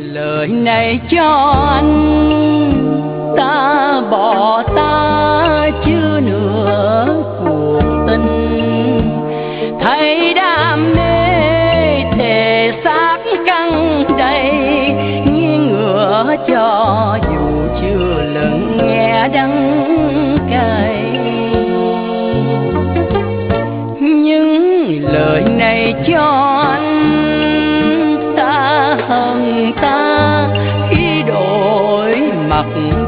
lời này cho anh, ta bỏ ta chưa nửa cuộc tình. Thấy đam mê thể xác căng đầy, nghiêng ngửa cho dù chưa lần nghe đắng cay. Nhưng lời này cho anh, ta hận ta khi đổi mặt